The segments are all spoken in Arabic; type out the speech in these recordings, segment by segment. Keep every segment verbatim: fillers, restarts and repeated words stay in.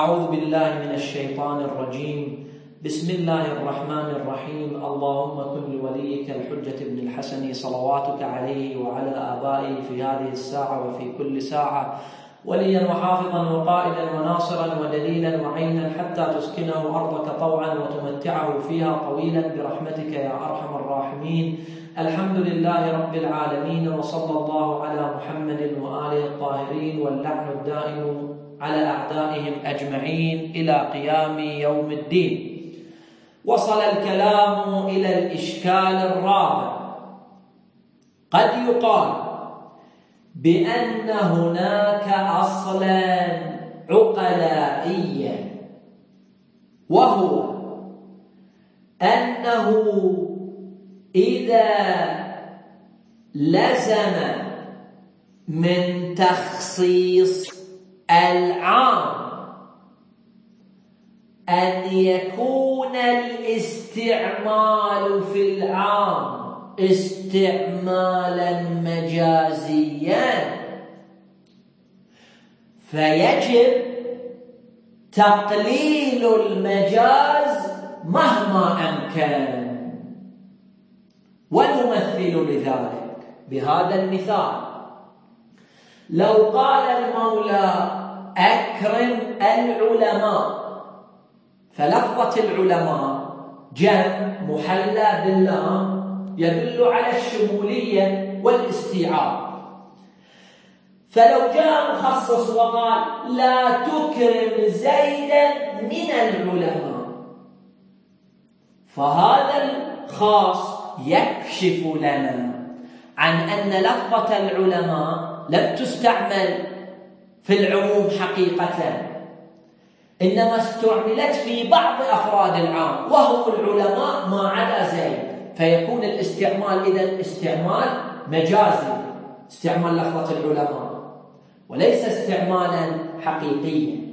أعوذ بالله من الشيطان الرجيم. بسم الله الرحمن الرحيم. اللهم كن لوليك الحجة بن الحسن صلواتك عليه وعلى آبائه في هذه الساعة وفي كل ساعة وليا وحافظا وقائدا وناصرا ودليلا وعينا حتى تسكنه أرضك طوعا وتمتعه فيها طويلا برحمتك يا أرحم الراحمين. الحمد لله رب العالمين، وصلى الله على محمد وآله الطاهرين، واللعن الدائم على أعدائهم أجمعين إلى قيام يوم الدين. وصل الكلام إلى الإشكال الرابع. قد يقال بأن هناك أصلا عقلائيا، وهو أنه إذا لزم من تخصيص العام أن يكون الاستعمال في العام استعمالا مجازيا، فيجب تقليل المجاز مهما أمكن. ونمثل لذلك بهذا المثال: لو قال المولى أكرم العلماء، فلفظة العلماء جمع محلى باللام يدل على الشمولية والاستيعاب. فلو جاء مخصص وقال لا تكرم زيدا من العلماء، فهذا الخاص يكشف لنا عن أن لفظة العلماء لم تستعمل في العموم حقيقة، إنما استعملت في بعض أفراد العام وهم العلماء ما عدا زيد، فيكون الاستعمال إذن استعمال مجازي، استعمال لفظة العلماء وليس استعمالا حقيقيا.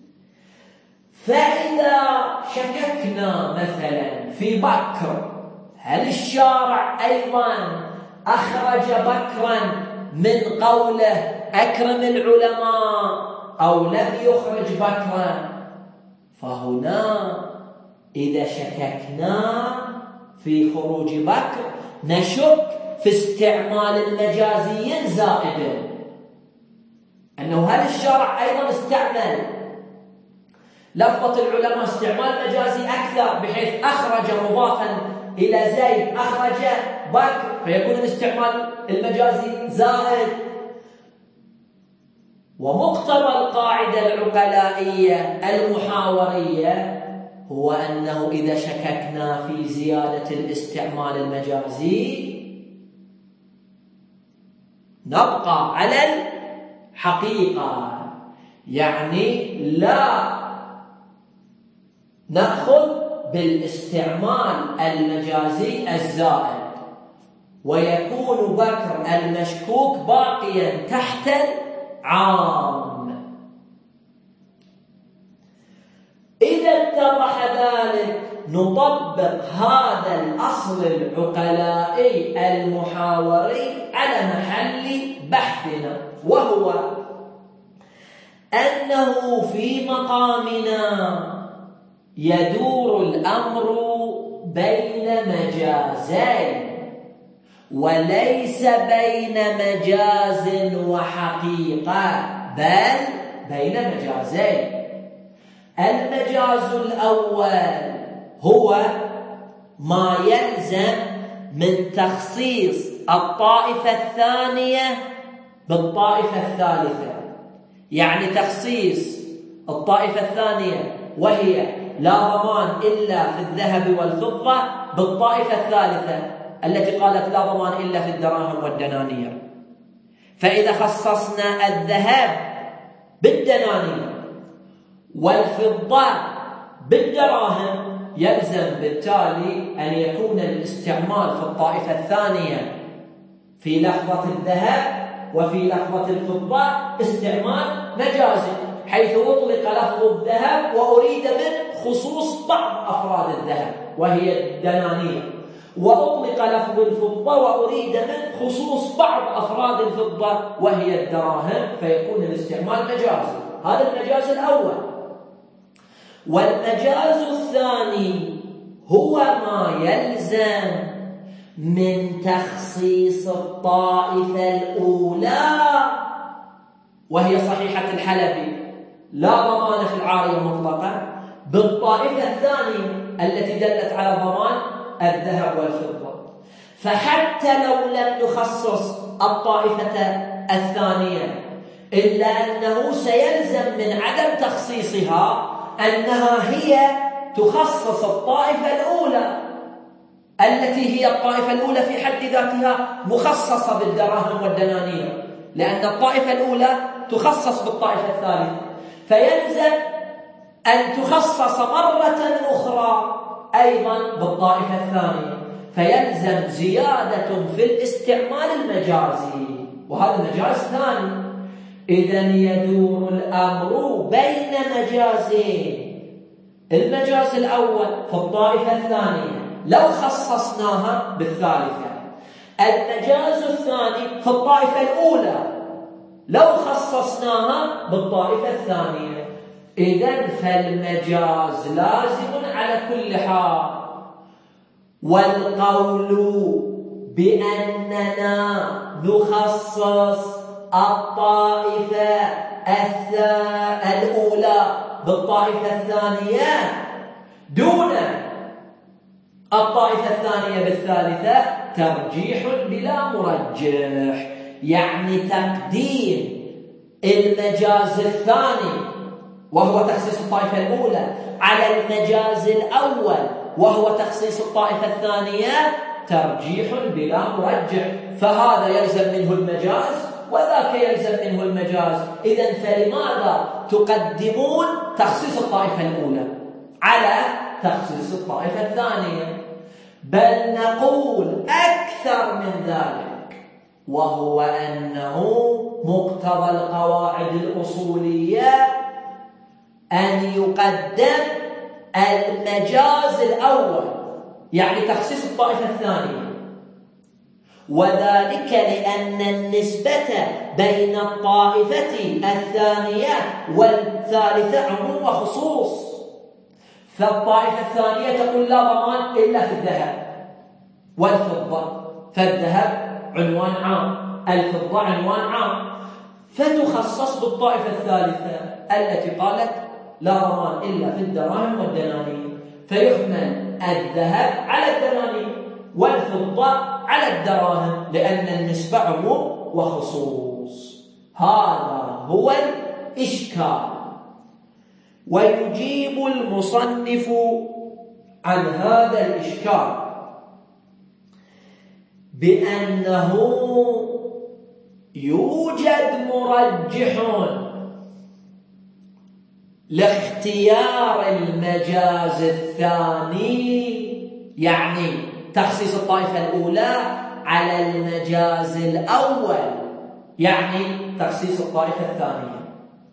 فإذا شككنا مثلا في بكر، هل الشارع أيضا أخرج بكرا من قوله أكرم العلماء أو لم يخرج بكرا؟ فهنا إذا شككنا في خروج بكر نشك في استعمال المجازي زائدا، أنه هل الشارع أيضا استعمل لفظة العلماء استعمال مجازي أكثر بحيث أخرج مضافا إلى زيد أخرج بكر، فيكون الاستعمال المجازي زائد. ومقتضى القاعدة العقلائية المحاورية هو أنه إذا شككنا في زيادة الاستعمال المجازي نبقى على الحقيقة، يعني لا نأخذ بالاستعمال المجازي الزائد، ويكون بكر المشكوك باقيا تحت العام. إذا اتضح ذلك نطبق هذا الأصل العقلائي المحاوري على محل بحثنا، وهو أنه في مقامنا يدور الأمر بين مجازين وليس بين مجاز وحقيقة، بل بين مجازين. المجاز الأول هو ما يلزم من تخصيص الطائفة الثانية بالطائفة الثالثة، يعني تخصيص الطائفة الثانية وهي لا ضمان إلا في الذهب والفضة بالطائفة الثالثة التي قالت لا ضمان إلا في الدراهم والدنانير. فإذا خصصنا الذهب بالدنانير والفضة بالدراهم يلزم بالتالي أن يكون الاستعمال في الطائفة الثانية في لفظة الذهب وفي لفظة الفضة استعمال مجازي، حيث أطلق لفظ الذهب وأريد من خصوص بعض أفراد الذهب وهي الدنانير، وأطلق لفظ الفضة وأريد من خصوص بعض أفراد الفضة وهي الدراهم، فيكون الاستعمال مجازي. هذا المجاز الأول. والمجاز الثاني هو ما يلزم من تخصيص الطائفة الأولى وهي صحيحة الحلبي لا ضمان في العارية مطلقا بالطائفة الثانية التي دلت على ضمان الذهب والفضة. فحتى لو لم يخصص الطائفة الثانية إلا أنه سيلزم من عدم تخصيصها أنها هي تخصص الطائفة الأولى التي هي الطائفة الأولى في حد ذاتها مخصصة بالدراهم والدنانير، لأن الطائفة الأولى تخصص بالطائفة الثانية، فيلزم أن تخصص مرة أخرى أيضا بالطائفة الثانية، فيلزم زيادة في الاستعمال المجازي، وهذا مجاز ثاني. إذن يدور الأمر بين مجازين، المجاز الأول في الطائفة الثانية لو خصصناها بالثالثة، المجاز الثاني في الطائفة الأولى لو خصصناها بالطائفة الثانية. إذن فالمجاز لازم على كل حال. والقول بأننا نخصص الطائفة الأولى بالطائفة الثانية دون الطائفة الثانية بالثالثة ترجيح بلا مرجح، يعني تقديم المجاز الثاني وهو تخصيص الطائفة الأولى على المجاز الأول وهو تخصيص الطائفة الثانية ترجيح بلا مرجح، فهذا يلزم منه المجاز وذاك يلزم منه المجاز. إذن فلماذا تقدمون تخصيص الطائفة الأولى على تخصيص الطائفة الثانية؟ بل نقول أكثر من ذلك، وهو أنه مقتضى القواعد الأصولية أن يقدم المجاز الأول يعني تخصيص الطائفة الثانية، وذلك لأن النسبة بين الطائفة الثانية والثالثة عموم وخصوص. فالطائفة الثانية تقول لا ضمان إلا في الذهب والفضة، فالذهب عنوان عام، الفضة عنوان عام، فتخصص بالطائفة الثالثة التي قالت لا ضمان إلا في الدراهم والدنانير، فيحمل الذهب على الدنانير والفضة على الدراهم لأن النسبة عموم وخصوص. هذا هو الإشكال. ويجيب المصنف عن هذا الإشكال بأنه يوجد مرجح لاختيار المجاز الثاني، يعني تخصيص الطائفة الأولى على المجاز الأول يعني تخصيص الطائفة الثانية،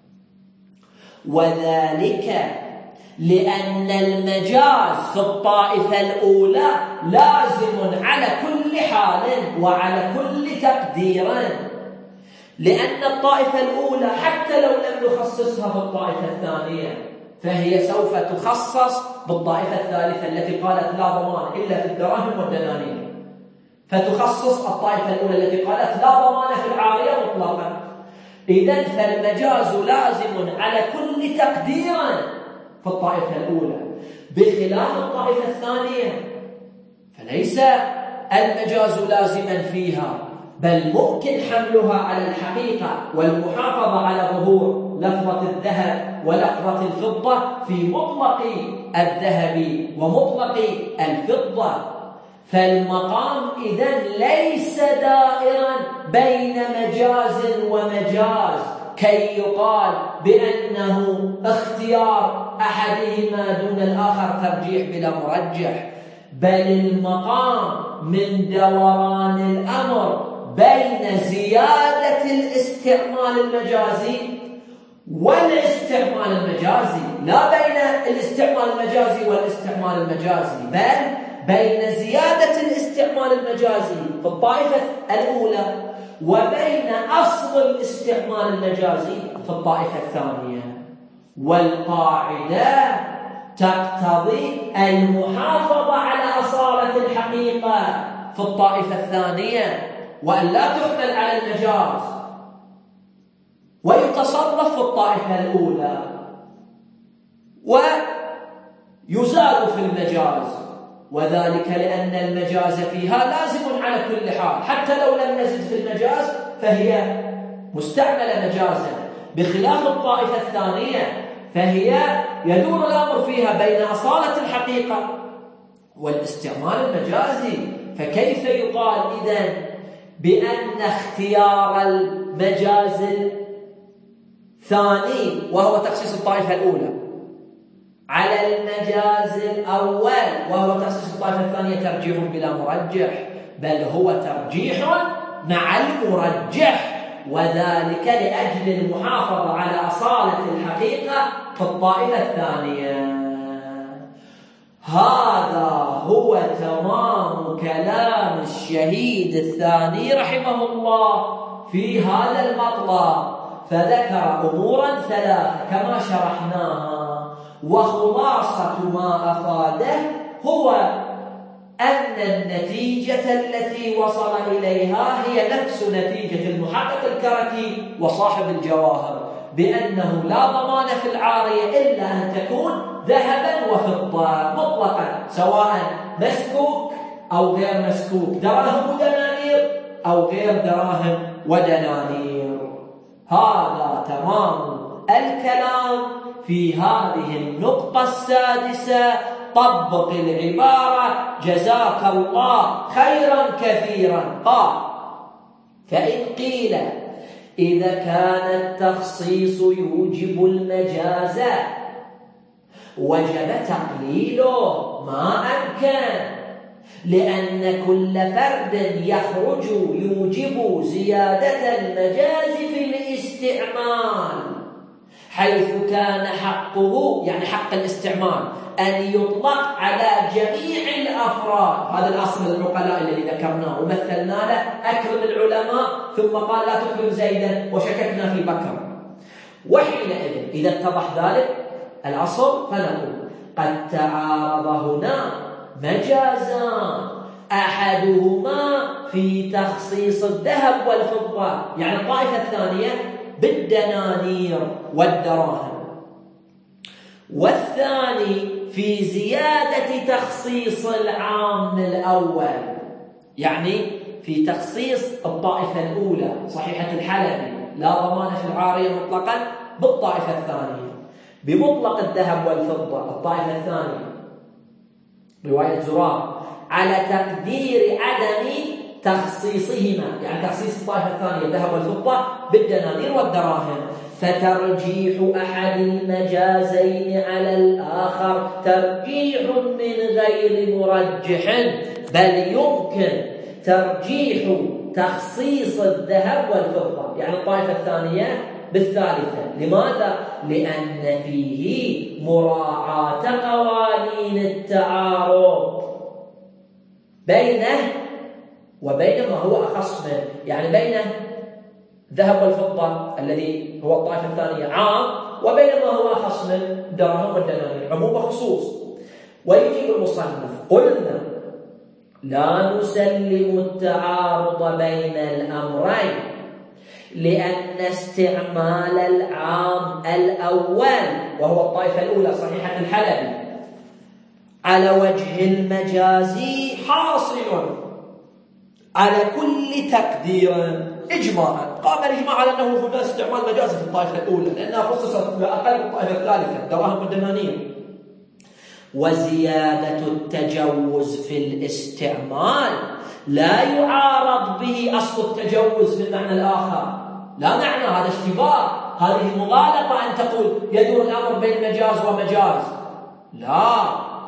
وذلك لأن المجاز في الطائفة الأولى لازم على كل حال وعلى كل تقدير، لأن الطائفة الأولى حتى لو لم نخصصها بالطائفة الثانية فهي سوف تخصص بالطائفة الثالثة التي قالت لا ضمان إلا في الدراهم والدنانير، فتخصص الطائفة الأولى التي قالت لا ضمان في العارية مطلقا. إذن فالمجاز لازم على كل تقدير في الطائفة الأولى، بخلاف الطائفة الثانية فليس المجاز لازما فيها، بل ممكن حملها على الحقيقة والمحافظة على ظهور لفظة الذهب ولفظة الفضة في مطلق الذهب ومطلق الفضة. فالمقام إذن ليس دائرا بين مجاز ومجاز كي يقال بأنه اختيار أحدهما دون الآخر ترجيح بلا مرجح، بل المقام من دوران الأمر بين زيادة الاستعمال المجازي والاستعمال المجازي، لا بين الاستعمال المجازي والاستعمال المجازي، بل بين زيادة الاستعمال المجازي في الطائفة الأولى وبين أصل الاستعمال المجازي في الطائفة الثانية. والقاعدة تقتضي المحافظة على أصالة الحقيقة في الطائفة الثانية، وأن لا تحمل على المجاز ويتصرف في الطائفة الأولى ويزال في المجاز، وذلك لأن المجاز فيها لازم على كل حال، حتى لو لم نزد في المجاز فهي مستعملة مجازا، بخلاف الطائفة الثانية فهي يدور الأمر فيها بين أصالة الحقيقة والاستعمال المجازي. فكيف يقال إذن بأن اختيار المجاز الثاني وهو تخصيص الطائفة الأولى على المجاز الأول وهو تخصيص الطائفة الثانية ترجيح بلا مرجح؟ بل هو ترجيح مع المرجح، وذلك لأجل المحافظة على أصالة الحقيقة في الطائفة الثانية. هذا هو تمام كلام الشهيد الثاني رحمه الله في هذا المطلب، فذكر أمورا ثلاثة كما شرحناها، وخلاصة ما أفاده هو أن النتيجة التي وصل إليها هي نفس نتيجة المحقق الكركي وصاحب الجواهر، بأنه لا ضمان في العارية إلا أن تكون ذهبا وفضة مطلقا، سواء مسكوك أو غير مسكوك، دراهم ودنانير أو غير دراهم ودنانير. هذا تمام الكلام في هذه النقطة السادسة. طبق العبارة جزاك الله خيرا كثيرا. قال: فإن قيل إذا كان التخصيص يوجب المجاز وجب تقليله ما أمكن، لأن كل فرد يخرج يوجب زيادة المجاز في الاستعمال، حيث كان حقه يعني حق الاستعمال أن يطلق على جميع الأفراد. هذا الأصل العقلاء الذي ذكرناه ومثلنا له: أكرم العلماء، ثم قال لا تكرم زيدا وشككنا في بكر. وحينئذ إذا اتضح ذلك الأصل فنقول قد تعارض هنا مجازان، أحدهما في تخصيص الذهب والفضة، يعني الطائفة الثانية بالدنانير والدراهم، والثاني في زيادة تخصيص العام الأول، يعني في تخصيص الطائفة الأولى صحيحة الحلبي لا ضمان في العارية مطلقا بالطائفة الثانية بمطلق الذهب والفضة. الطائفة الثانية رواية زرار على تقدير عدم تخصيصهما، يعني تخصيص الطائفة الثانية الذهب والفضة بالدنانير والدراهم، فترجيح أحد المجازين على الآخر ترجيح من غير مرجح، بل يمكن ترجيح تخصيص الذهب والفضة يعني الطائفة الثانية بالثالثة. لماذا؟ لأن فيه مراعاة قوانين التعارض بينه وبين ما هو أخص منه، يعني بين الذهب والفضة الذي هو الطائفة الثانية عام، وبين ما هو أخص من الدراهم والدنانير عموم وخصوص. ويجيب المصنف: قلنا لا نسلم التعارض بين الأمرين، لأن استعمال العام الأول وهو الطائفة الأولى صحيحة الحلبي على وجه المجازي حاصل على كل تقدير إجماعا. قام الإجماع على أنه هناك استعمال مجازي في الطائفة الأولى لأنها خصصت بأقل من الطائفة الثالثة الدراهم والدنانير. وزيادة التجوز في الاستعمال لا يعارض به أصل التجوز في المعنى الآخر، لا معنى هذا اشتباه، هذه مغالطة أن تقول يدور الأمر بين مجاز ومجاز. لا،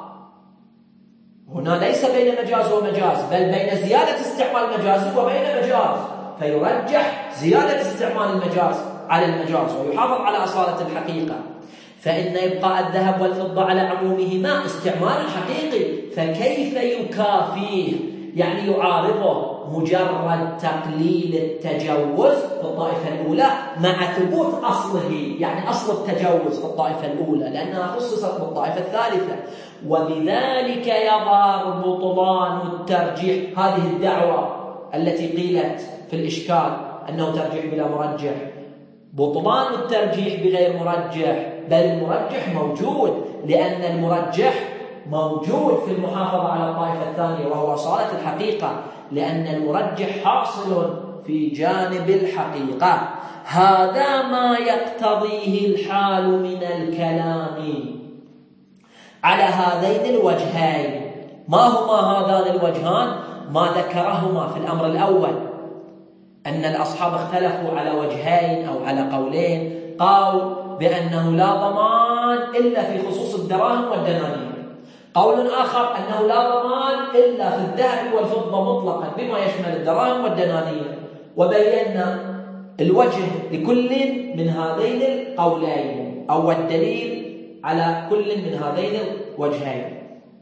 هنا ليس بين مجاز ومجاز، بل بين زيادة استعمال المجاز وبين مجاز، فيرجح زيادة استعمال المجاز على المجاز ويحافظ على أصالة الحقيقة. فإن إبقاء الذهب والفضة على عمومهما استعمال حقيقي، فكيف يكافيه يعني يعارضه مجرد تقليل التجوز في الطائفة الأولى مع ثبوت أصله، يعني أصل التجوز في الطائفة الأولى لأنها خصصت بالطائفة الثالثة. وبذلك يظهر بطلان الترجيح. هذه الدعوة التي قيلت في الإشكال أنه ترجيح بلا مرجح، بطلان الترجيح بغير مرجح، بل المرجح موجود، لأن المرجح موجود في المحافظة على الطائفة الثانية وهو أصالة الحقيقة، لأن المرجح حاصل في جانب الحقيقة. هذا ما يقتضيه الحال من الكلام على هذين الوجهين. ما هما هذان الوجهان؟ ما ذكرهما في الأمر الأول، أن الأصحاب اختلفوا على وجهين أو على قولين. قول بأنه لا ضمان إلا في خصوص الدراهم والدنانير، قول آخر أنه لا ضمان إلا في الذهب والفضة مطلقا بما يشمل الدراهم والدنانير، وبينا الوجه لكل من هذين القولين أو الدليل على كل من هذين الوجهين.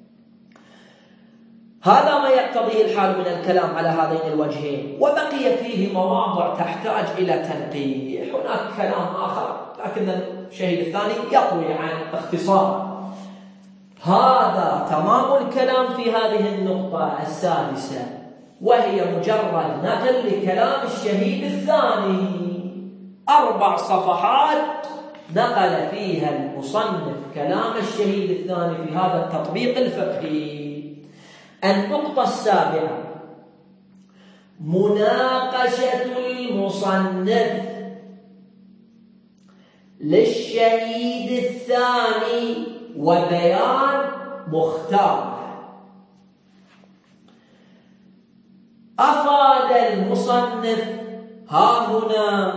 هذا ما يقتضيه الحال من الكلام على هذين الوجهين، وبقي فيه مواضع تحتاج إلى تنقيح. هناك كلام آخر لكن الشيء الثاني يطوي عن اختصار. هذا تمام الكلام في هذه النقطة السادسة، وهي مجرد نقل لكلام الشهيد الثاني. أربع صفحات نقل فيها المصنف كلام الشهيد الثاني في هذا التطبيق الفقهي. النقطة السابعة: مناقشة المصنف للشهيد الثاني وبيان مختار. أفاد المصنف ها هنا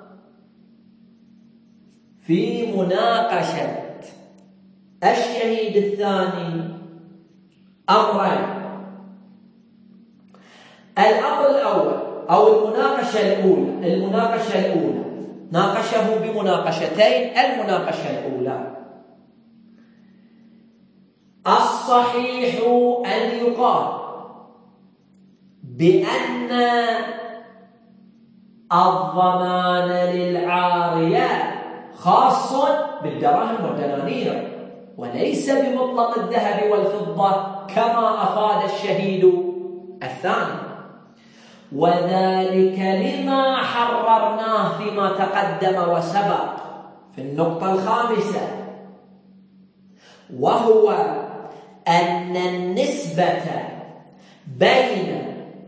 في مناقشة الشهيد الثاني أمرين. الأمر الأول أو المناقشة الأولى المناقشة الأولى ناقشه بمناقشتين. المناقشة الأولى: الصحيح أن يقال بأن الضمان للعارية خاص بالدراهم والدنانير وليس بمطلق الذهب والفضة كما أفاد الشهيد الثاني، وذلك لما حررناه فيما تقدم وسبق في النقطة الخامسة، وهو أن النسبة بين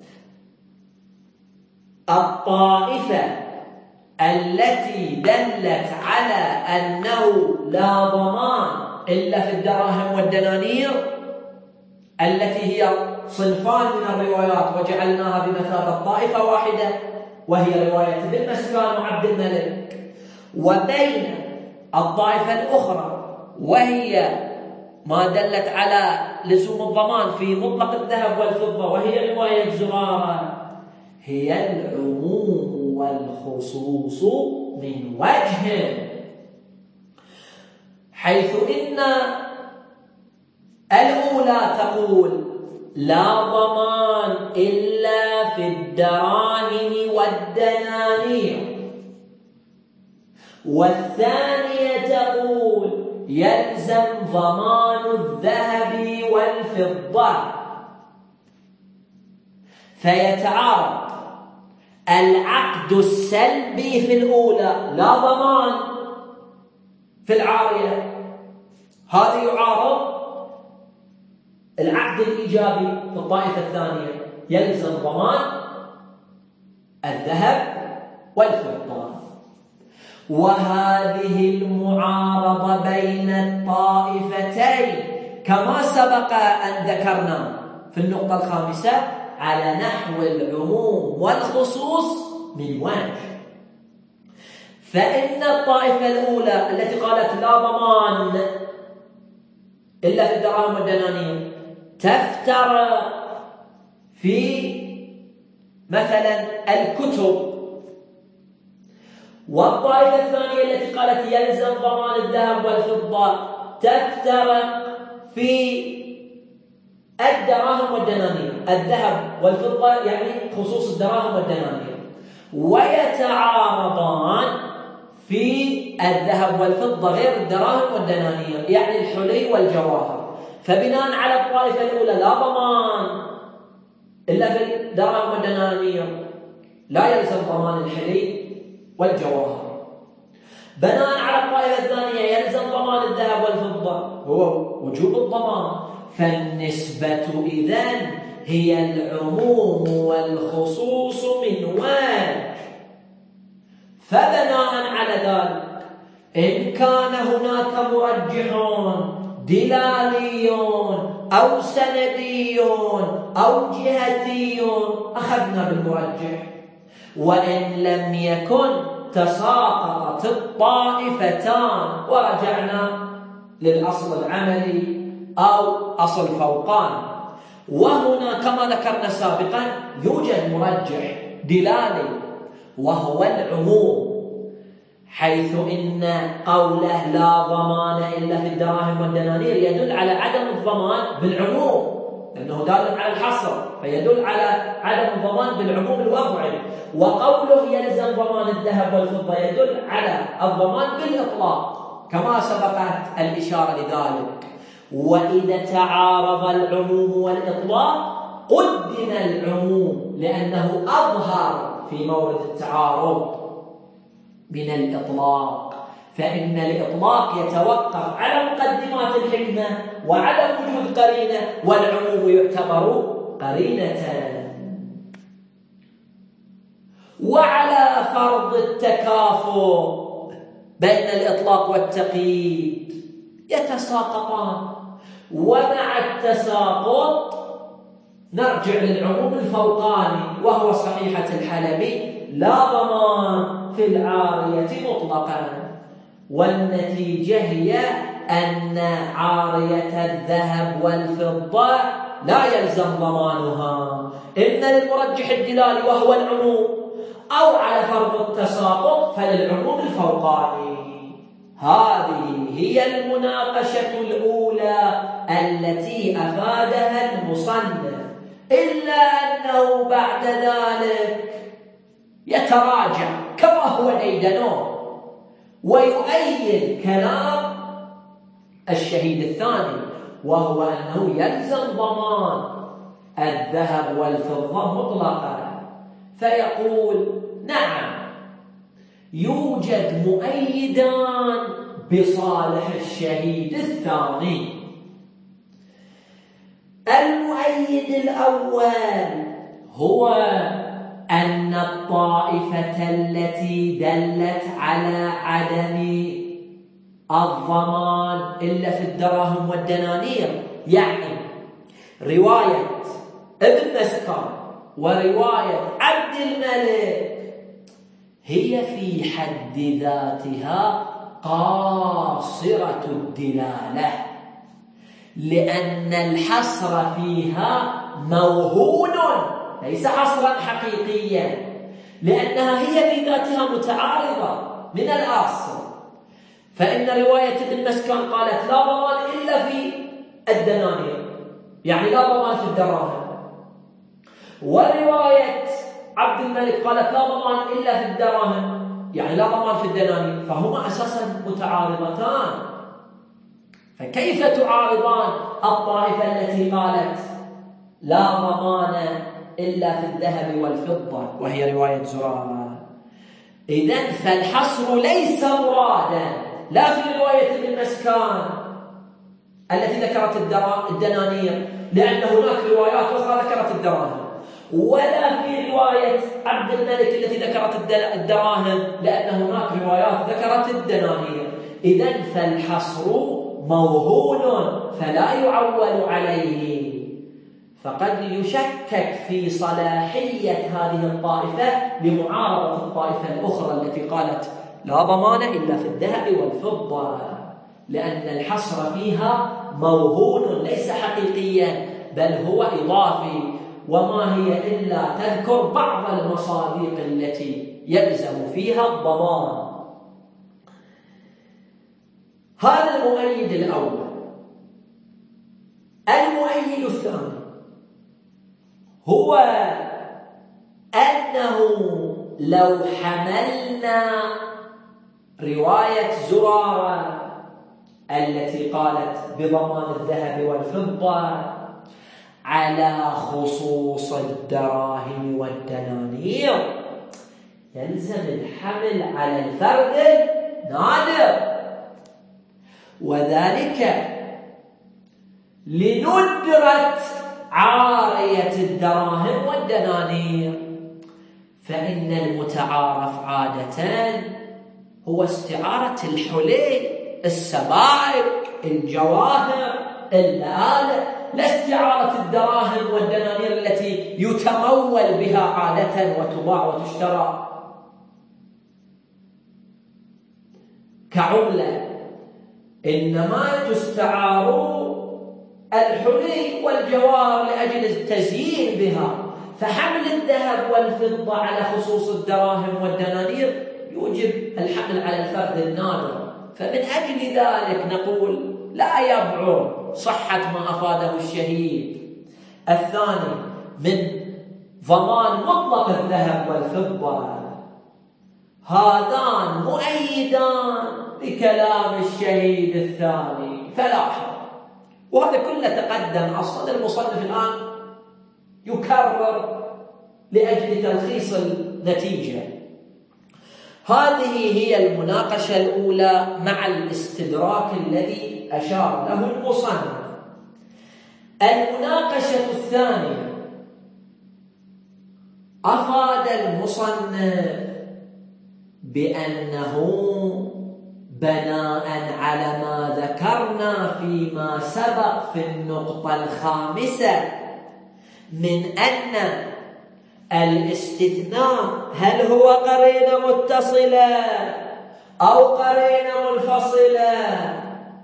الطائفة التي دلت على أنه لا ضمان إلا في الدراهم والدنانير، التي هي صنفان من الروايات وجعلناها بمثابة طائفة واحدة وهي رواية ابن مسكان وعبد الملك، وبين الطائفة الأخرى وهي ما دلت على لزوم الضمان في مطلق الذهب والفضة وهي رواية زرارة، هي العموم والخصوص من وجه، حيث إن الأولى تقول لا ضمان إلا في الدراهم والدنانير، والثانية تقول يلزم ضمان الذهب والفضة، فيتعارض العقد السلبي في الأولى لا ضمان في العارية، هذا يعارض العقد الإيجابي في الطائفة الثانية يلزم ضمان الذهب والفضة. وهذه المعارضة بين الطائفتين كما سبق أن ذكرنا في النقطة الخامسة على نحو العموم والخصوص من وجه، فإن الطائفة الأولى التي قالت لا ضمان إلا في الدراهم والدنانير تفترى في مثلا الكتب، والطائفة الثانية التي قالت يلزم ضمان الذهب والفضة تفترى في الدراهم والدنانير، الذهب والفضة يعني خصوص الدراهم والدنانير، ويتعارضان في الذهب والفضة غير الدراهم والدنانير يعني الحلي والجواهر. فبناء على الطائفة الأولى لا ضمان إلا في الدراهم والدنانير، لا يلزم ضمان الحلي والجواهر. بناء على الطائفة الثانية يلزم ضمان الذهب والفضة، هو وجوب الضمان. فالنسبة إذن هي العموم والخصوص من وجه. فبناء على ذلك إن كان هناك مرجحون دلاليون أو سنديون أو جهتيون أخذنا بالمرجح، وإن لم يكن تساقطت الطائفتان ورجعنا للأصل العملي أو أصل فوقان. وهنا كما ذكرنا سابقا يوجد مرجح دلالي وهو العموم، حيث إن قوله لا ضمان إلا في الدراهم والدنانير يدل على عدم الضمان بالعموم، لأنه دال على الحصر فيدل على عدم الضمان بالعموم الوضعي. وقوله يلزم ضمان الذهب والفضة يدل على الضمان بالإطلاق كما سبقت الإشارة لذلك. وإذا تعارض العموم والإطلاق قدم العموم لأنه أظهر في مورد التعارض من الإطلاق، فإن الإطلاق يتوقف على مقدمات الحكمة وعلى وجود قرينة، والعموم يعتبر قرينة. وعلى فرض التكافؤ بين الإطلاق والتقييد يتساقطان، ومع التساقط نرجع للعموم الفوقاني وهو صحيحة الحلبي لا ضمان في العارية مطلقا. والنتيجة هي أن عارية الذهب والفضة لا يلزم ضمانها إما للمرجح الدلالي وهو العموم، أو على فرض التساقط فللعموم الفوقاني. هذه هي المناقشة الأولى التي أفادها المصنف، إلا أنه بعد ذلك يتراجع كما هو ديدنون ويؤيد كلام الشهيد الثاني، وهو أنه يلزم ضمان الذهب والفضة مطلقا. فيقول نعم يوجد مؤيدان بصالح الشهيد الثاني. المؤيد الأول هو أن الطائفة التي دلت على عدم الضمان إلا في الدراهم والدنانير، يعني رواية ابن مسكان ورواية عبد الملك، هي في حد ذاتها قاصرة الدلالة، لأن الحصر فيها موهون ليس حصرا حقيقيا، لأنها هي في ذاتها متعارضة من الأصل. فإن رواية ابن مسكان قالت لا ضمان إلا في الدنانير، يعني لا ضمان في الدراهم، ورواية عبد الملك قالت لا ضمان إلا في الدراهم، يعني لا ضمان في الدنانير، فهما أساسا متعارضتان. فكيف تعارضان الطائفة التي قالت لا ضمان إلا في الذهب والفضة وهي رواية زرارة؟ إذن فالحصر ليس مرادا لا في رواية ابن مسكان التي ذكرت الدنانير، لأن هناك روايات أخرى ذكرت الدراهم، ولا في رواية عبد الملك التي ذكرت الدراهم، لأن هناك روايات ذكرت الدنانير. إذن فالحصر موهون فلا يعول عليه، فقد يشكك في صلاحية هذه الطائفة لمعارضة الطائفة الأخرى التي قالت لا ضمان إلا في الذهب والفضة، لأن الحصر فيها موهون ليس حقيقيا بل هو إضافي، وما هي إلا تذكر بعض المصادق التي يلزم فيها الضمان. هذا المؤيد الأول. المؤيد الثاني هو أنه لو حملنا رواية زرارة التي قالت بضمان الذهب والفضة على خصوص الدراهم والدنانير يلزم الحمل على الفرد النادر، وذلك لندرة عارية الدراهم والدنانير، فإن المتعارف عادة هو استعارة الحلي، السبائك، الجواهر، اللآلئ، لا استعارة الدراهم والدنانير التي يتمول بها عادة وتباع وتشترى كعملة، إنما تستعار الحلي والجواهر لأجل التزيين بها. فحمل الذهب والفضة على خصوص الدراهم والدنانير يوجب الحمل على الفرد النادر، فمن أجل ذلك نقول لا يبعر صحة ما أفاده الشهيد. الثاني من ضمان مطلق الذهب والفضة، هذان مؤيدان بكلام الشهيد الثاني فلا حرج. وهذا كله تقدم أصلا، المصنف الآن يكرر لأجل تلخيص النتيجة. هذه هي المناقشة الأولى مع الاستدراك الذي أشار له المصنف. المناقشة الثانية، أفاد المصنف بأنه بناء على ما ذكرنا فيما سبق في النقطة الخامسة من أن الاستثناء هل هو قرينة متصلة أو قرينة منفصلة،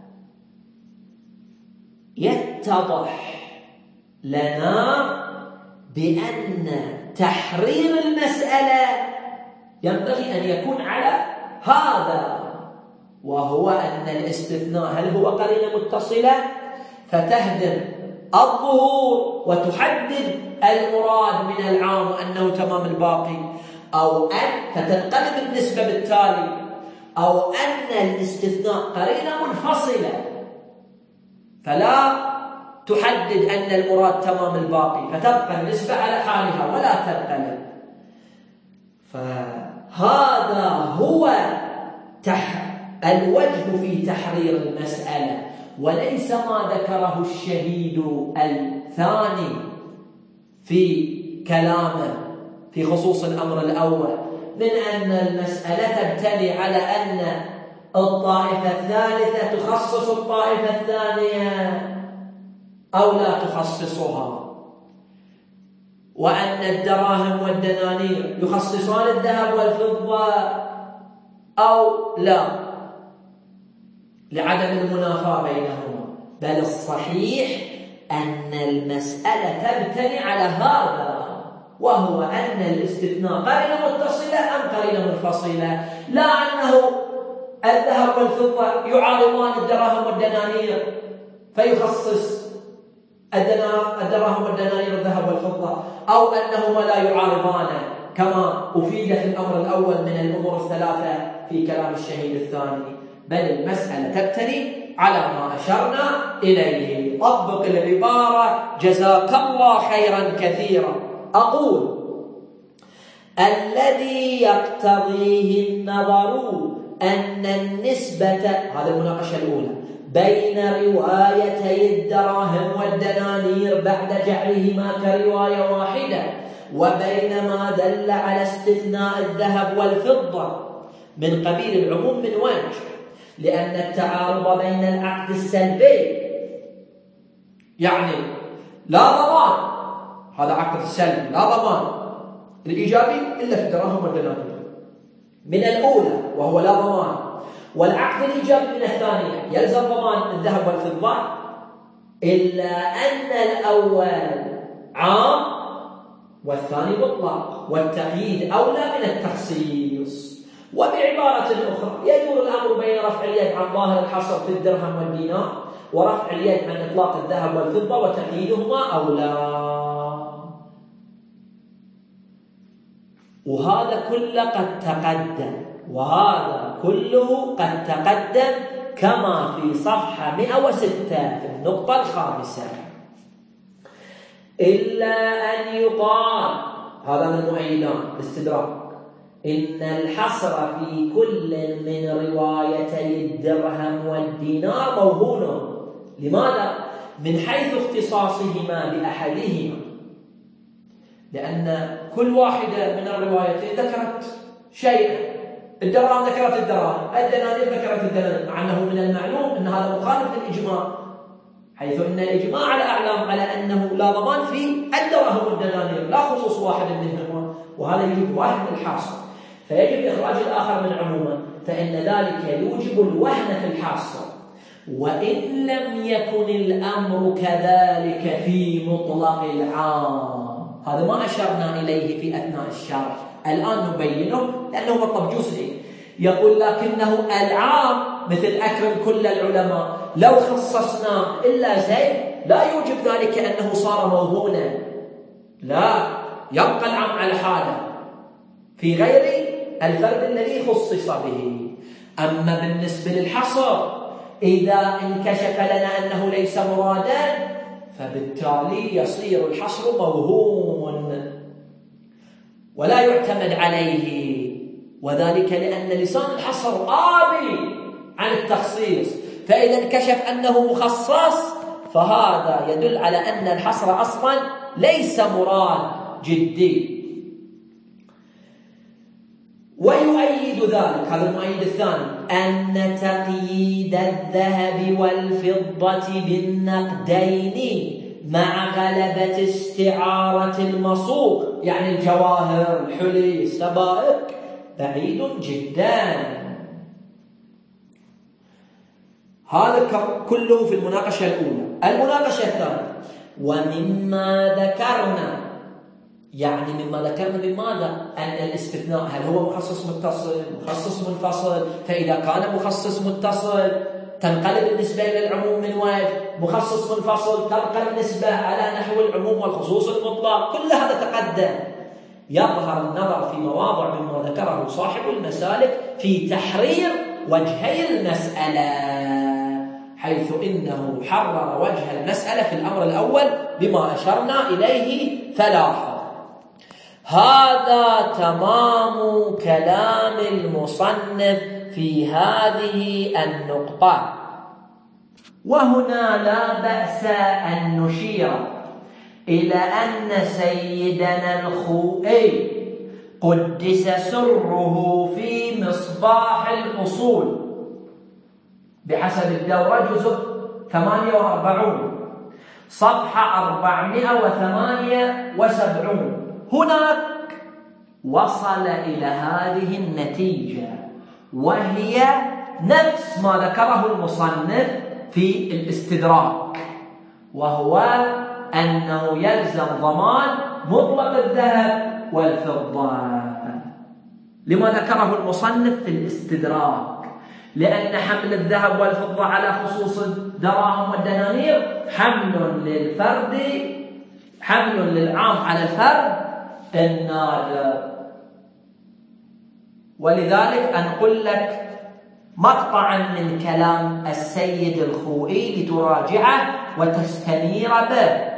يتضح لنا بأن تحرير المسألة ينبغي أن يكون على هذا، وهو أن الاستثناء هل هو قرينة متصلة فتهدم الظهور وتحدد المراد من العام أنه تمام الباقي، أو أن فتنقلب النسبة بالتالي، أو أن الاستثناء قرينة منفصلة فلا تحدد أن المراد تمام الباقي فتبقى النسبة على حالها ولا تنقلب. فهذا هو تح الوجه في تحرير المسألة، وليس ما ذكره الشهيد الثاني في كلامه في خصوص الأمر الأول من أن المسألة تبتلي على أن الطائفة الثالثة تخصص الطائفة الثانية أو لا تخصصها، وأن الدراهم والدنانير يخصصان الذهب والفضة أو لا لعدم المنافاة بينهما، بل الصحيح أن المسألة تبتني على هذا، وهو أن الاستثناء قرينة متصلة أم قرينة منفصلة، لا أنه الذهب والفضة يعارضان الدراهم والدنانير فيخصص الدراهم والدنانير الذهب والفضة، أو أنهما لا يعارضانه كما أفيد في الأمر الأول من الأمور الثلاثة في كلام الشهيد الثاني، بل المسألة تبتني على ما أشرنا إليه. طبق العبارة جزاك الله خيرا كثيرا. أقول الذي يقتضيه النظر أن النسبة، هذا المناقشة الأولى، بين روايتي الدراهم والدنانير بعد جعلهما كرواية واحدة وبين ما دل على استثناء الذهب والفضة من قبيل العموم من وجه، لأن التعارض بين العقد السلبي يعني لا ضمان، هذا عقد سلبي لا ضمان الإيجابي إلا في الدراهم والدنانير من الأولى وهو لا ضمان، والعقد الإيجابي من الثانية يلزم ضمان الذهب والفضة، إلا أن الأول عام والثاني مطلق، والتقييد أولى من التخصيص. وبعبارة أخرى يدور الأمر بين رفع اليد عن ظاهر الحصر في الدرهم والدينار ورفع اليد عن إطلاق الذهب والفضة وتقييدهما أو لا. وهذا كله قد تقدم وهذا كله قد تقدم كما في صفحة مئة وستة في النقطة الخامسة. إلا أن يقال، هذا من المؤيدات الاستدراك، إن الحصر في كل من روايتي الدرهم والدينار موهون. لماذا؟ من حيث اختصاصهما بأحدهما، لأن كل واحدة من الروايتين ذكرت شيئا. الدراهم ذكرت الدراهم، الدنانير ذكرت الدنانير، مع أنه من المعلوم أن هذا مخالف للإجماع، حيث أن الإجماع على أعلام على أنه لا ضمان في الدراهم والدنانير، لا خصوص واحد منهما، وهذا يجب واحد الحاصر، فيجب إخراج الآخر من عمومه، فإن ذلك يوجب الوهن في الحاصر. وإن لم يكن الأمر كذلك في مطلق العام، هذا ما أشرنا إليه في أثناء الشرح، الآن نبينه لأنه مطلب جزئي. يقول لكنه العام مثل أكرم كل العلماء لو خصصناه إلا زيد لا يوجب ذلك أنه صار موهونا، لا، يبقى العام على حاله في غير الفرد الذي خصص به. أما بالنسبة للحصر إذا انكشف لنا أنه ليس مرادا فبالتالي يصير الحصر موهوم ولا يعتمد عليه، وذلك لأن لسان الحصر آبي عن التخصيص، فإذا انكشف أنه مخصص فهذا يدل على أن الحصر أصلا ليس مراد جدي. ويؤيد ذلك، هذا المؤيد الثاني، أن تقييد الذهب والفضة بالنقدين مع غلبة استعارة المصوغ، يعني الجواهر، الحلي، السبائك، بعيد جدا. هذا كله في المناقشة الأولى. المناقشة الثانية، ومما ذكرنا، يعني مما ذكرنا بماذا؟ أن الاستثناء هل هو مخصص متصل، مخصص منفصل؟ فإذا كان مخصص متصل تنقلب النسبة إلى العموم من وجه، مخصص منفصل تبقى النسبة على نحو العموم والخصوص المطلق. كل هذا تقدم. يظهر النظر في مواضع مما ذكره صاحب المسالك في تحرير وجهي المسألة، حيث إنه حرر وجه المسألة في الأمر الأول بما أشرنا إليه. فلاحظ، هذا تمام كلام المصنف في هذه النقطة. وهنا لا بأس أن نشير إلى أن سيدنا الخوئي قدس سره في مصباح الأصول بحسب الدورة جزء ثمانية وأربعين صفحة أربعمائة وثمانية وسبعين، هناك وصل إلى هذه النتيجة، وهي نفس ما ذكره المصنف في الاستدراك، وهو أنه يلزم ضمان مطلق الذهب والفضة. لما ذكره المصنف في الاستدراك؟ لأن حمل الذهب والفضة على خصوص الدراهم والدنانير حمل للفرد، حمل للعام على الفرد النادر. ولذلك أنقل لك مقطعا من كلام السيد الخوئي لتراجعه وتستنير به.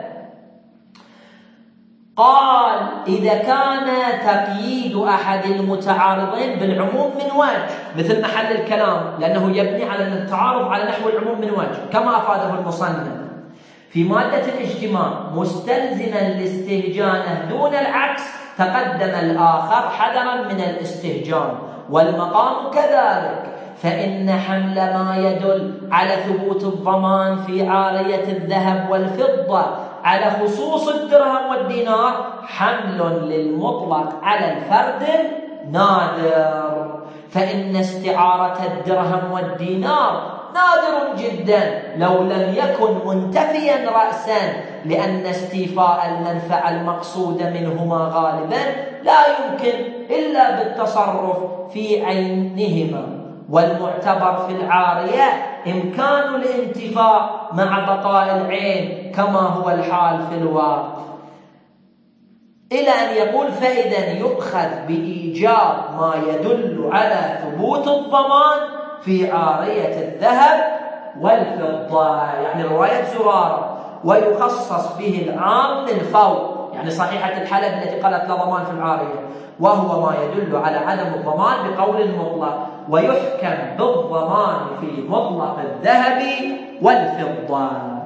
قال: إذا كان تقييد أحد المتعارضين بالعموم من وجه، مثل محل الكلام، لأنه يبني على التعارض على نحو العموم من وجه كما أفاده المصنف في مادة الاجتماع، مستلزما لاستهجانه دون العكس، تقدم الآخر حذرا من الاستهجان، والمقام كذلك، فإن حمل ما يدل على ثبوت الضمان في عارية الذهب والفضة على خصوص الدرهم والدينار حمل للمطلق على الفرد نادر، فإن استعارة الدرهم والدينار نادر جدا لو لم يكن منتفيا رأسا، لأن استيفاء المنفعة المقصود منهما غالبا لا يمكن إلا بالتصرف في عينهما، والمعتبر في العارية إمكان الانتفاء مع بقاء العين كما هو الحال في الواو، إلى أن يقول فإذا يؤخذ بإيجاب ما يدل على ثبوت الضمان في عارية الذهب والفضة، يعني رواية زرارة، ويخصص به العام من فوق، يعني صحيحة الحلب التي قالت لا ضمان في العارية، وهو ما يدل على عدم الضمان بقول مطلق، ويحكم بالضمان في مطلق الذهب والفضة.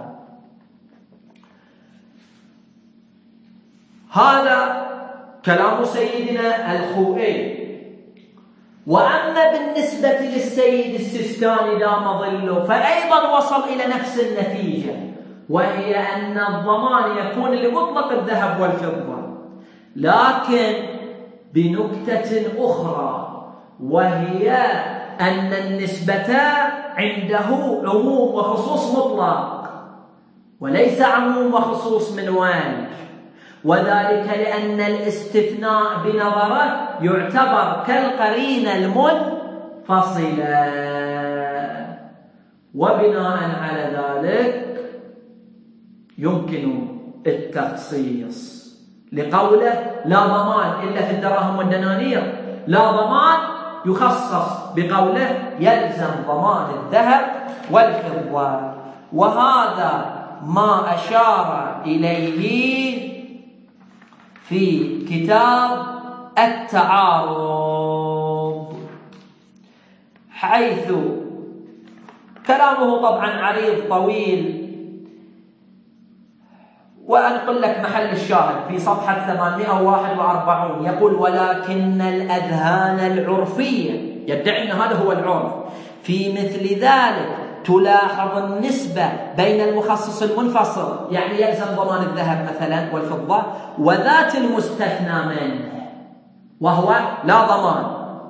هذا كلام سيدنا الخوئي. وأما بالنسبة للسيد السيستاني دام ظله فأيضا وصل إلى نفس النتيجة، وهي أن الضمان يكون لمطلق الذهب والفضة، لكن بنكتة أخرى، وهي أن النسبة عنده عموم وخصوص مطلق وليس عموم وخصوص من وين، وذلك لأن الاستثناء بنظره يعتبر كالقرينة المنفصلة، وبناء على ذلك يمكن التخصيص لقوله لا ضمان إلا في الدراهم والدنانير، لا ضمان يخصص بقوله يلزم ضمان الذهب والفضة. وهذا ما أشار إليه في كتاب التعارض، حيث كلامه طبعا عريض طويل، وأنقل لك محل الشاهد في صفحة ثمانمائة وواحد وأربعين، يقول ولكن الأذهان العرفية، يدعي أن هذا هو العرف، في مثل ذلك تلاحظ النسبة بين المخصص المنفصل، يعني يلزم ضمان الذهب مثلا والفضة، وذات المستثنى منه وهو لا ضمان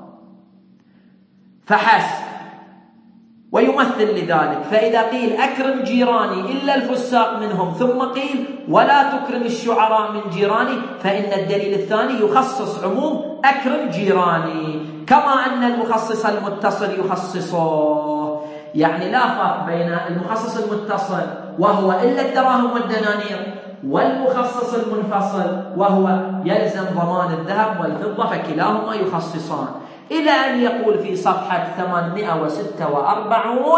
فحسب، ويمثل لذلك. فإذا قيل أكرم جيراني إلا الفساق منهم، ثم قيل ولا تكرم الشعراء من جيراني، فإن الدليل الثاني يخصص عموم أكرم جيراني، كما أن المخصص المتصل يخصصه، يعني لا فرق بين المخصص المتصل وهو إلا الدراهم والدنانير والمخصص المنفصل وهو يلزم ضمان الذهب والفضة، فكلاهما يخصصان، إلى أن يقول في صفحة ثمانمائة وستة وأربعين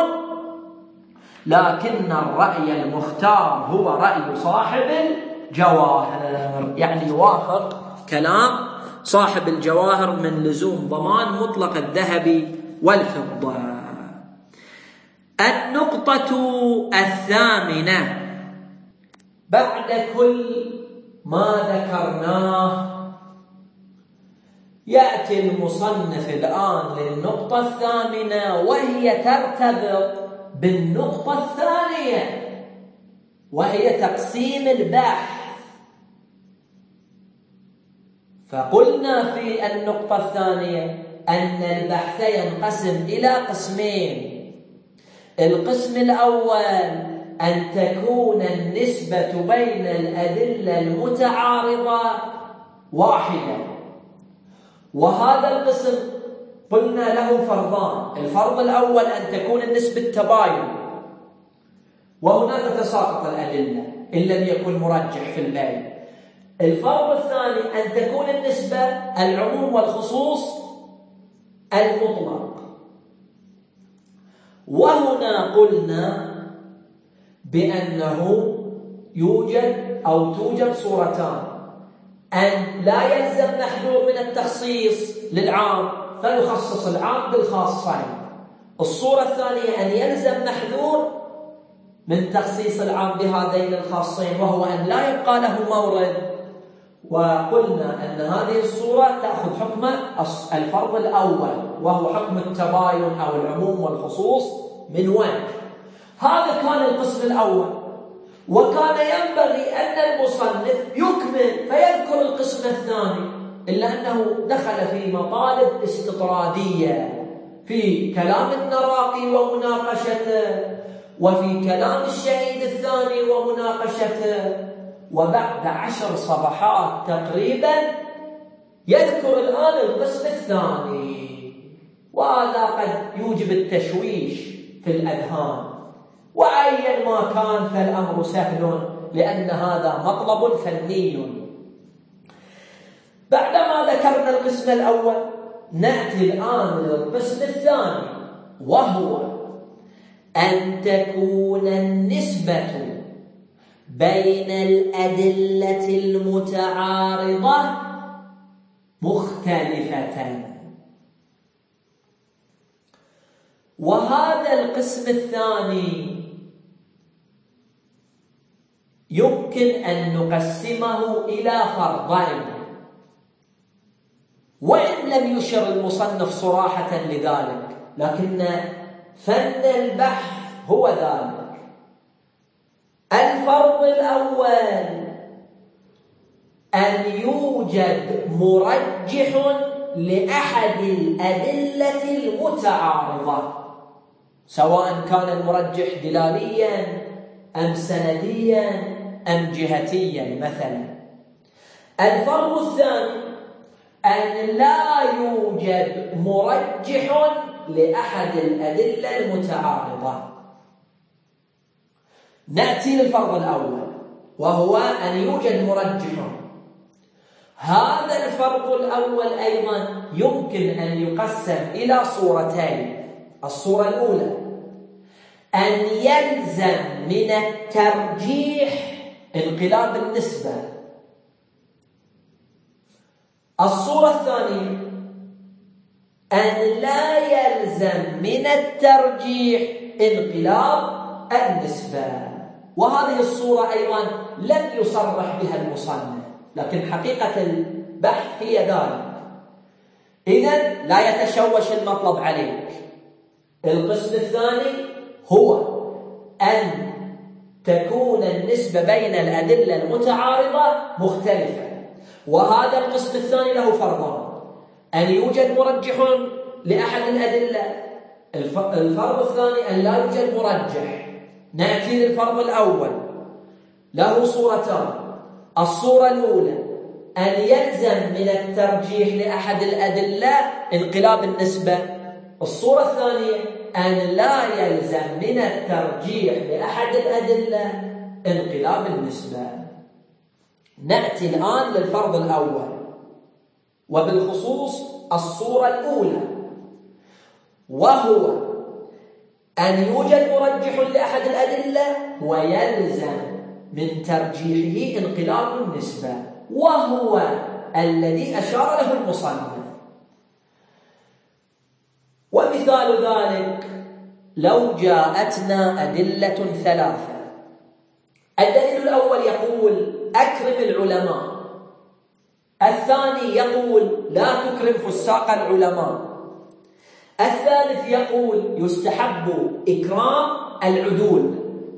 لكن الرأي المختار هو رأي صاحب الجواهر، يعني يوافق كلام صاحب الجواهر من لزوم ضمان مطلق الذهب والفضة. النقطة الثامنة، بعد كل ما ذكرناه يأتي المصنف الآن للنقطة الثامنة، وهي ترتبط بالنقطة الثانية، وهي تقسيم البحث. فقلنا في النقطة الثانية أن البحث ينقسم إلى قسمين. القسم الأول أن تكون النسبة بين الأدلة المتعارضة واحدة، وهذا القسم قلنا له فرضان. الفرض الأول أن تكون النسبة تباين، وهنا تتساقط الأدلة إن لم يكن مرجح في البين. الفرض الثاني أن تكون النسبة العموم والخصوص المطلق، وهنا قلنا بأنه يوجد أو توجد صورتان: أن لا يلزم محذور من التخصيص للعام فيخصص العام بالخاصين. الصورة الثانية أن يلزم محذور من تخصيص العام بهذين الخاصين، وهو أن لا يبقى له مورد. وقلنا أن هذه الصورة تأخذ حكم الفرض الأول، وهو حكم التباين أو العموم والخصوص من وين. هذا كان القسم الأول، وكان ينبغي أن المصنف يكمل فيذكر القسم الثاني، إلا أنه دخل في مطالب استطرادية في كلام النراقي ومناقشته، وفي كلام الشهيد الثاني ومناقشته، وبعد عشر صفحات تقريبا يذكر الآن القسم الثاني، وهذا قد يوجب التشويش في الأذهان، وأيا ما كان فالأمر سهل لأن هذا مطلب فني. بعدما ذكرنا القسم الأول نأتي الآن للقسم الثاني، وهو أن تكون النسبة بين الأدلة المتعارضة مختلفة. وهذا القسم الثاني يمكن أن نقسمه إلى فرضين، وإن لم يشر المصنف صراحة لذلك، لكن فن البحث هو ذلك. الفرض الأول أن يوجد مرجح لأحد الأدلة المتعارضة، سواء كان المرجح دلاليا أم سنديا أم جهتيا مثلا. الفرض الثاني أن لا يوجد مرجح لأحد الأدلة المتعارضة. نأتي للفرض الأول، وهو أن يوجد مرجح. هذا الفرض الأول أيضا يمكن أن يقسم إلى صورتين. الصورة الأولى أن يلزم من الترجيح انقلاب النسبة. الصورة الثانية أن لا يلزم من الترجيح انقلاب النسبة. وهذه الصورة أيضا لم يصرح بها المصنف، لكن حقيقة البحث هي ذلك. إذن لا يتشوش المطلب عليك. القسم الثاني هو أن تكون النسبة بين الأدلة المتعارضة مختلفة، وهذا القسم الثاني له فرضان: أن يوجد مرجح لأحد الأدلة. الفرض الثاني أن لا يوجد مرجح. نأتي للفرض الأول، له صورتان. الصورة الأولى أن يلزم من الترجيح لأحد الأدلة انقلاب النسبة. الصورة الثانية أن لا يلزم من الترجيح لأحد الأدلة انقلاب النسبة. نأتي الآن للفرض الأول، وبالخصوص الصورة الأولى، وهو أن يوجد مرجح لأحد الأدلة ويلزم من ترجيحه انقلاب النسبة، وهو الذي أشار له المصنف. ومثال ذلك لو جاءتنا أدلة ثلاثة. الدليل الأول يقول أكرم العلماء، الثاني يقول لا تكرم فساق العلماء، الثالث يقول يستحب إكرام العدول.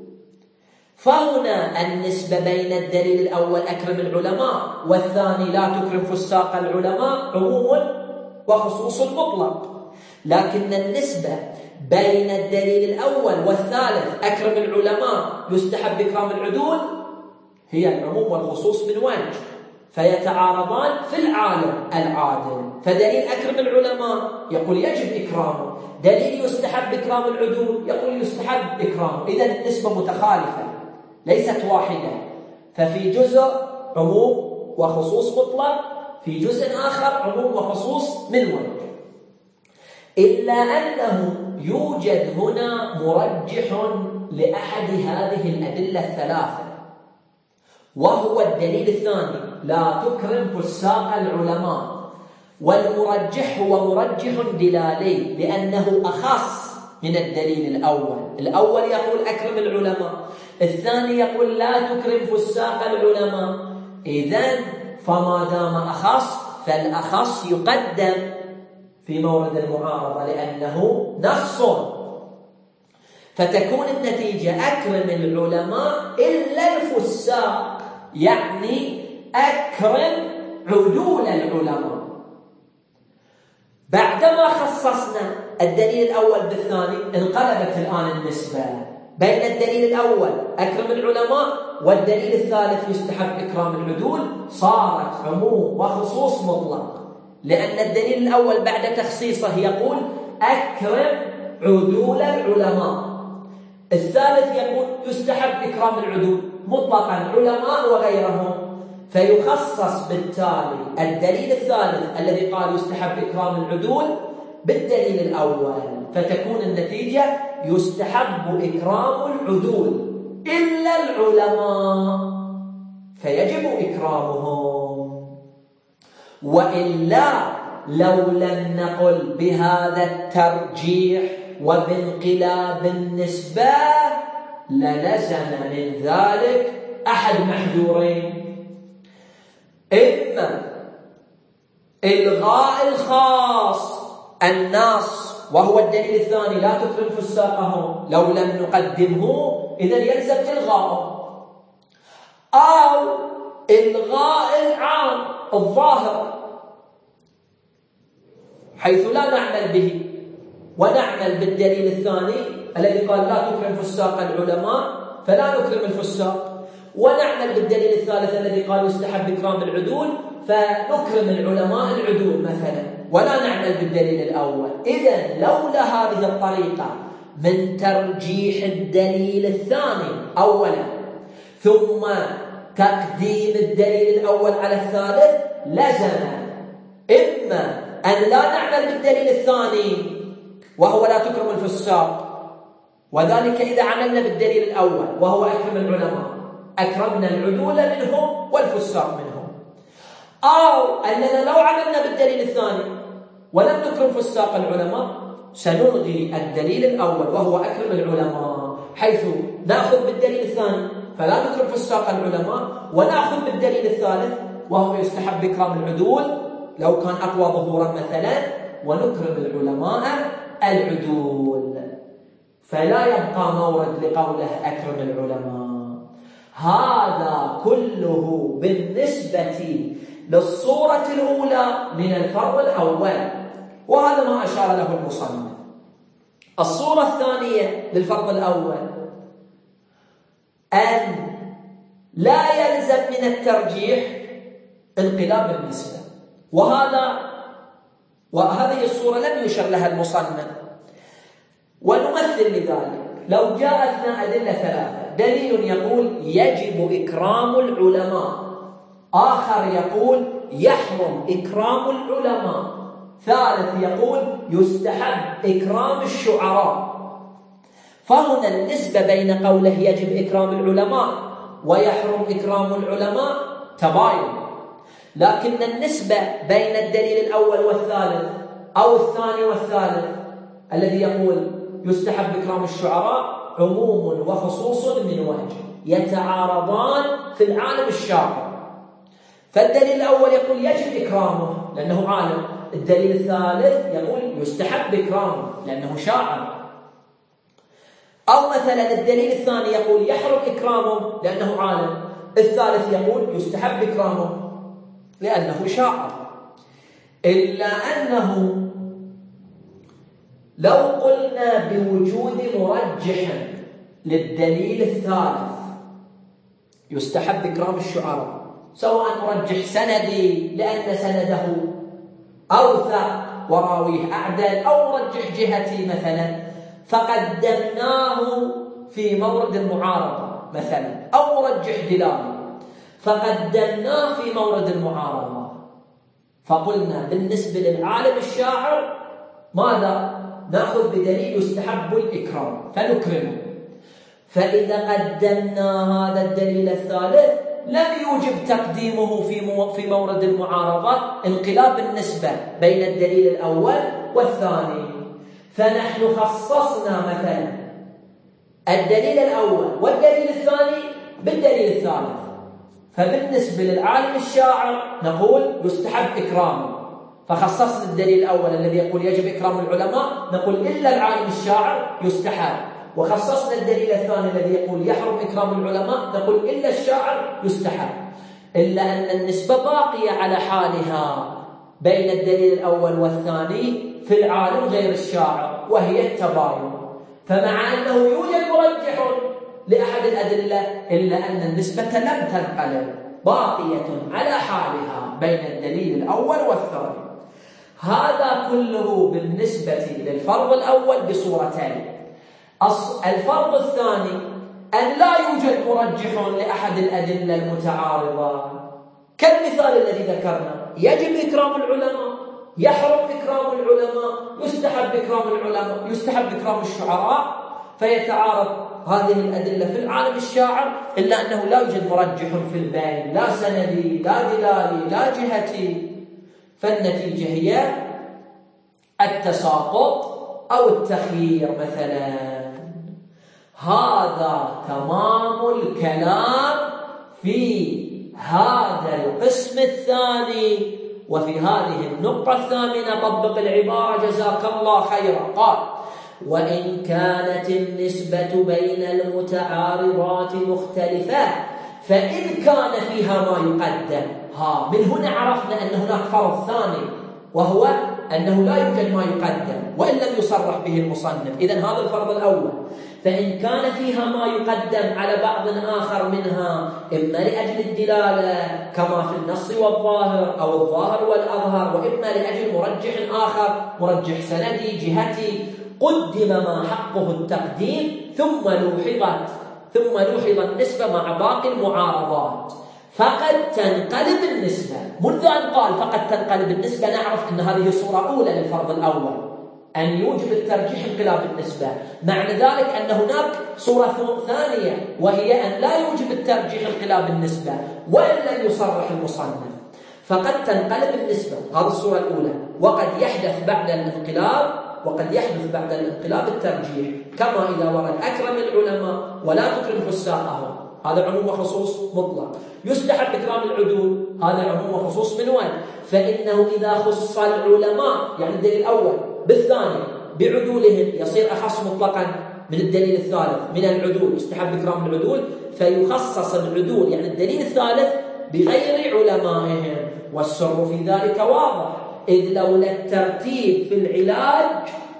فهنا النسبة بين الدليل الأول أكرم العلماء والثاني لا تكرم فساق العلماء عموم وخصوص مطلق، لكن النسبة بين الدليل الأول والثالث أكرم العلماء يستحب إكرام العدول هي العموم والخصوص من وجه، فيتعارضان في العالم العادل. فدليل أكرم العلماء يقول يجب إكرامه، دليل يستحب إكرام العدول يقول يستحب إكرامه. إذن النسبة متخالفة ليست واحدة، ففي جزء عموم وخصوص مطلق، في جزء آخر عموم وخصوص من وجه. إلا أنه يوجد هنا مرجح لأحد هذه الأدلة الثلاثة، وهو الدليل الثاني لا تكرم فساق العلماء. والمرجح هو مرجح دلالي لأنه أخص من الدليل الأول. الأول يقول أكرم العلماء، الثاني يقول لا تكرم فساق العلماء. إذن فما دام أخص فالأخص يقدم في مورد المعارضة لأنه نص، فتكون النتيجة أكرم العلماء إلا الفساق، يعني أكرم عدول العلماء. بعدما خصصنا الدليل الأول بالثاني انقلبت الآن النسبة بين الدليل الأول أكرم العلماء والدليل الثالث يستحب إكرام العدول، صارت عموم وخصوص مطلق، لأن الدليل الأول بعد تخصيصه يقول أكرم عدول العلماء. الثالث يقول يستحب إكرام العدول مطلقا علماء وغيرهم، فيخصص بالتالي الدليل الثالث الذي قال يستحب إكرام العدول بالدليل الأول، فتكون النتيجة يستحب إكرام العدول إلا العلماء فيجب إكرامهم. وإلا لو لم نقل بهذا الترجيح وبانقلاب النسبة للزم من ذلك أحد محذورين: إما إلغاء الخاص الناس وهو الدليل الثاني لا تكرم فساقهم لو لم نقدمه إذا يلزم إلغاءه، أو إلغاء العام الظاهر حيث لا نعمل به ونعمل بالدليل الثاني الذي قال لا تكرم فساق العلماء فلا نكرم الفساق، ونعمل بالدليل الثالث الذي قال يستحب إكرام العدول فنكرم العلماء العدول مثلا ولا نعمل بالدليل الأول. إذن لولا هذه الطريقة من ترجيح الدليل الثاني أولا ثم تقديم الدليل الأول على الثالث لزم إما أن لا نعمل بالدليل الثاني وهو لا تكرم الفساق، وذلك إذا عملنا بالدليل الأول وهو أكرم العلماء أكرمنا العدول منهم والفساق منهم، أو أننا لو عملنا بالدليل الثاني ولم نكرم فساق العلماء سنلغي الدليل الأول وهو أكرم العلماء، حيث نأخذ بالدليل الثاني فلا نكرم فساق العلماء ونأخذ بالدليل الثالث وهو يستحب إكرام العدول لو كان أقوى ظهورا مثلا ونكرم العلماء العدول، فلا يبقى مورد لقوله أكرم العلماء. هذا كله بالنسبة للصورة الأولى من الفرض الأول، وهذا ما أشار له المصنف. الصورة الثانية للفرض الأول أن لا يلزم من الترجيح انقلاب النسبة، وهذا وهذه الصورة لم يشر لها المصنف، ونمثل لذلك. لو جاءتنا أدلة ثلاثة: دليل يقول يجب إكرام العلماء، آخر يقول يحرم إكرام العلماء، ثالث يقول يستحب إكرام الشعراء، فهنا النسبة بين قوله يجب إكرام العلماء ويحرم إكرام العلماء تباين، لكن النسبة بين الدليل الأول والثالث أو الثاني والثالث الذي يقول يستحب إكرام الشعراء عموم وخصوص من وجه يتعارضان في العالم الشاعر، فالدليل الأول يقول يجب إكرامه لأنه عالم، الدليل الثالث يقول يستحب إكرامه لأنه شاعر، أو مثلا الدليل الثاني يقول يحرم إكرامه لأنه عالم، الثالث يقول يستحب إكرامه لأنه شاعر. إلا أنه لو قلنا بوجود مرجح للدليل الثالث يستحب إكرام الشعراء، سواء مرجح سندي لأن سنده أوثق وراويه أعدل، أو مرجح جهتي مثلا فقدمناه في مورد المعارضة مثلا، أو مرجح دلالي فقدمناه في مورد المعارضة، فقلنا بالنسبة للعالم الشاعر ماذا؟ نأخذ بدليل يستحب الإكرام فنكرمه، فإذا قدمنا هذا الدليل الثالث لم يوجب تقديمه في في مورد المعارضة انقلاب النسبة بين الدليل الأول والثاني، فنحن خصصنا مثلا الدليل الأول والدليل الثاني بالدليل الثالث، فبالنسبة للعالم الشاعر نقول يستحب إكرامه، فخصصنا الدليل الأول الذي يقول يجب إكرام العلماء نقول إلا العالم الشاعر يستحب، وخصصنا الدليل الثاني الذي يقول يحرم إكرام العلماء نقول إلا الشاعر يستحب، إلا أن النسبة باقية على حالها بين الدليل الأول والثاني في العالم غير الشاعر وهي التباين، فمع أنه يوجد مرجح لأحد الأدلة إلا أن النسبة لم تنقلب باقية على حالها بين الدليل الأول والثاني. هذا كله بالنسبة للفرض الأول بصورتين. الفرض الثاني أن لا يوجد مرجح لأحد الأدلة المتعارضة، كالمثال الذي ذكرنا: يجب إكرام العلماء، يحرم إكرام العلماء، يستحب إكرام العلماء، يستحب إكرام الشعراء، فيتعارض هذه الأدلة في العالم الشاعر، إلا أنه لا يوجد مرجح في البين، لا سندي لا دلالي لا جهتي، فالنتيجة هي التساقط أو التخيير مثلا. هذا تمام الكلام في هذا القسم الثاني. وفي هذه النقطة الثامنة طبق العبارة جزاك الله خيرا. قال: وإن كانت النسبة بين المتعارضات مختلفة فإن كان فيها ما يقدم. ها من هنا عرفنا أن هناك فرض ثاني، وهو أنه لا يوجد ما يقدم وإن لم يصرح به المصنف. إذن هذا الفرض الأول. فإن كان فيها ما يقدم على بعض آخر منها، إما لأجل الدلالة كما في النص والظاهر أو الظاهر والأظهر، وإما لأجل مرجح آخر، مرجح سندي جهتي، قدم ما حقه التقديم ثم لوحظت ثم لوحظ النسبة مع باقي المعارضات، فقد تنقلب النسبة. منذ أن قال فقد تنقلب النسبة نعرف أن هذه صورة أولى للفرض الأول، أن يوجب الترجيح انقلاب النسبة. معنى ذلك أن هناك صورة ثانية، وهي أن لا يوجب الترجيح انقلاب النسبة وإن لم يصرح المصنف، فقد تنقلب النسبة. هذه الصورة الأولى. وقد يحدث بعد الانقلاب وقد يحدث بعد الانقلاب الترجيح، كما إذا ورد أكرم العلماء ولا تكرم فساقهم، هذا عموم وخصوص مطلق. يستحب إكرام العدول، هذا عموم وخصوص من وين؟ فإنه إذا خص العلماء، يعني الدليل الأول بالثاني بعدولهم، يصير أخص مطلقا من الدليل الثالث من العدول، يستحب إكرام العدول، فيخصص العدول يعني الدليل الثالث بغير علمائهم. والسر في ذلك واضح، إذ لولا الترتيب في العلاج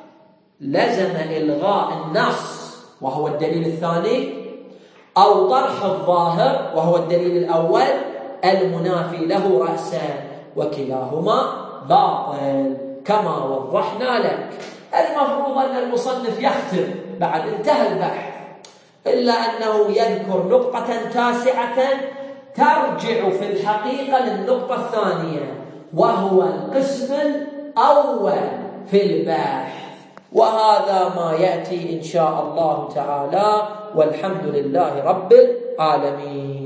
لزم إلغاء النص وهو الدليل الثاني، أو طرح الظاهر وهو الدليل الأول المنافي له رأسا، وكلاهما باطل كما وضحنا لك. المفروض أن المصنف يختم بعد انتهى البحث، إلا أنه يذكر نقطة تاسعة ترجع في الحقيقة للنقطة الثانية، وهو القسم الأول في البحث. وهذا ما يأتي إن شاء الله تعالى، والحمد لله رب العالمين.